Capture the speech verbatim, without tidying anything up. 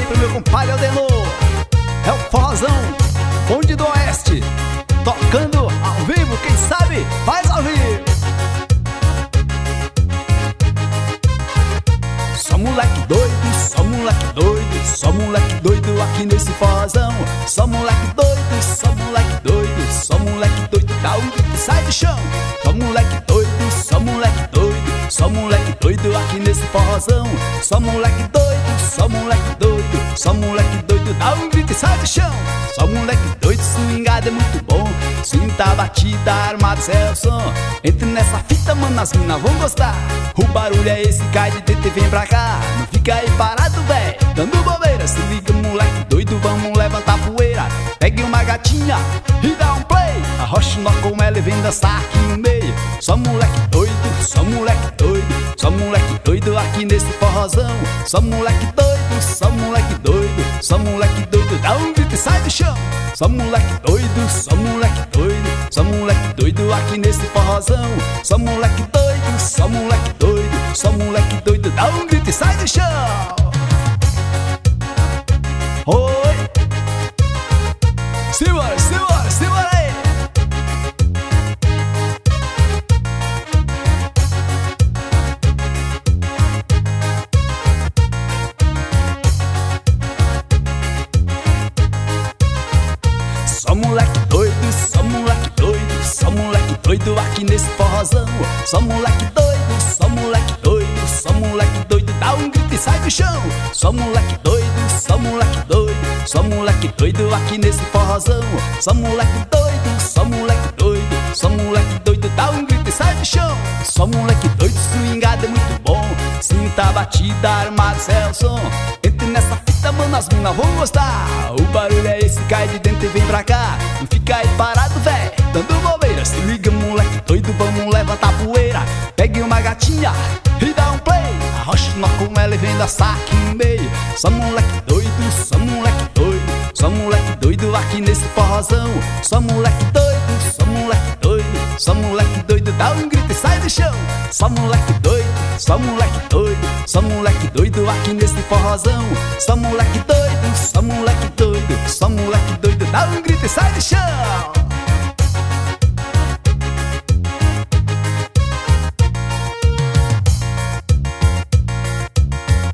aí pro meu compadre Aldenor. É o forrozão Bonde do Oeste, tocando ao vivo, quem sabe faz ao vivo. Só moleque doido, só moleque doido, só moleque doido aqui nesse forrozão. Só moleque doido, só moleque doido, só moleque doido, dá um grito e sai do chão. Só moleque doido, só moleque doido, só moleque doido aqui nesse forrozão. Só moleque doido, só moleque doido, só moleque doido, dá um grito e sai do chão. Só moleque doido, swingado é muito bom, sinta a batida, armado, é o som. Entre nessa fita, mano, as minas vão gostar. O barulho é esse, cai de dentro e vem pra cá. Não fica aí parado, véi, dando bobeira. Se liga, moleque doido, vamos levantar poeira. Pegue uma gatinha e dá um play. Arrocha o nó com ela e vem dançar aqui no meio. Só moleque doido, só moleque doido, só moleque doido aqui nesse forrozão. Só moleque doido, só moleque doido, só moleque doido, dá um grito e sai do chão. Só moleque doido, só moleque doido, só moleque doido aqui nesse forrozão. Só moleque doido, só moleque doido, só moleque doido, dá um grito e sai do chão. Oi, simbora, simbora, simbora aí. Só moleque doido, só moleque doido, só moleque doido aqui nesse forrozão. Só moleque doido, só moleque doido, só moleque doido, dá um grito e sai do chão. Só moleque doido, só moleque doido, só moleque doido aqui nesse forrozão. Só moleque doido, só moleque doido, só moleque doido, dá um grito e sai do chão. Só moleque doido, swingado é muito bom, sinta a batida, armado, é o som. Entre nessa fita, mano, as minas vão gostar. O barulho é esse, cai de dentro e vem pra cá. Não fica aí parado, véi, dando bobeira. Se liga, moleque doido, vamos levantar poeira. Pegue uma gatinha e dá um play. Arrocha o nó com ela e vem dançar aqui no meio. Só moleque doido, só moleque doido, só moleque doido aqui nesse forrozão. Só moleque doido, só moleque doido, só moleque doido, dá um grito e sai do chão. Só moleque doido, só moleque doido, só moleque doido aqui nesse forrozão. Só moleque doido, só moleque doido, só moleque doido, dá um grito e sai do chão.